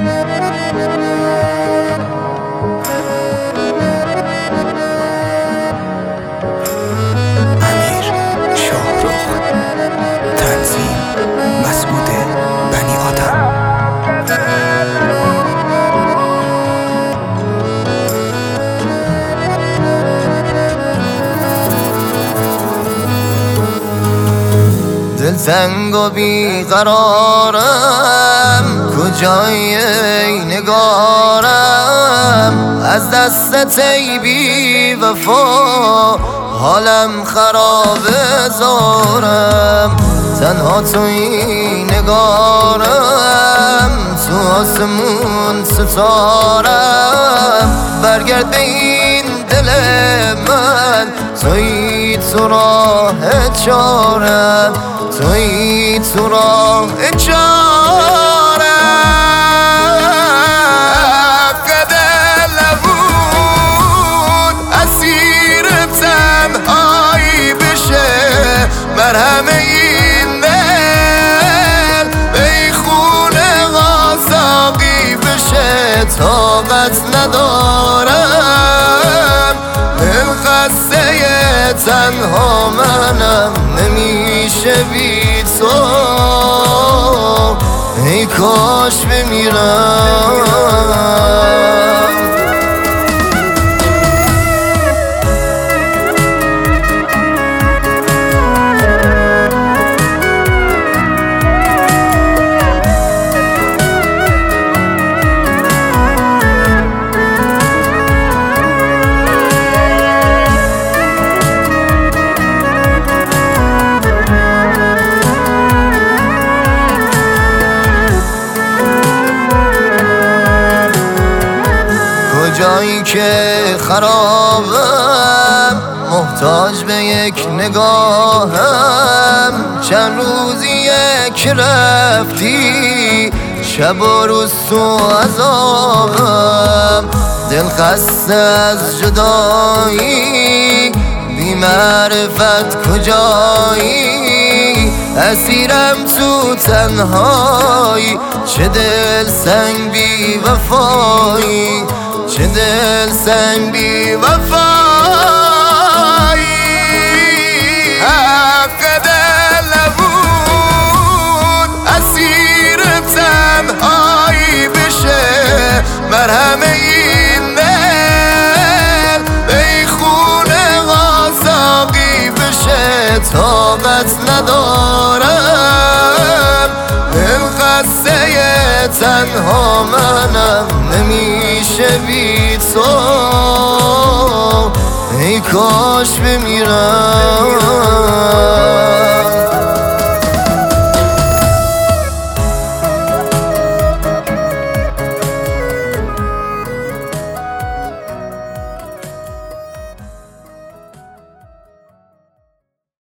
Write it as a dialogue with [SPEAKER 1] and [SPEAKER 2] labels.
[SPEAKER 1] تنگ و بیقرارم، کجای ای نگارم؟ از دستت ای بی وفا حالم خرابه زارم. تنها توی نگارم، تو آسمون ستارم. برگرد به این دل من، توی تو راه چارم، توی تو راه چارم. قد لبود اسیر تنهایی بشه، مرهم این دل به خونه غازاقی بشه. طاقت ندارم، دل خسته تنها منم، نمیشه بی تو، ای کاش بمیرم. جایی که خرابم، محتاج به یک نگاهم. چند روزی یک رفتی، شب و روز تو عذابم. دل خسته از جدایی، بی معرفت کجایی؟ اسیرم تو تنهایی، چه دل سنگ بی وفایی، چه دل سنگ بی وفایی. حق دل نبود اسیر تنهایی بشه، مرهم این دل به خونه غازاقی بشه. طاقت ندارم، دل خسته تنها منم، نمیشه بی تو، ای کاش بمیرم.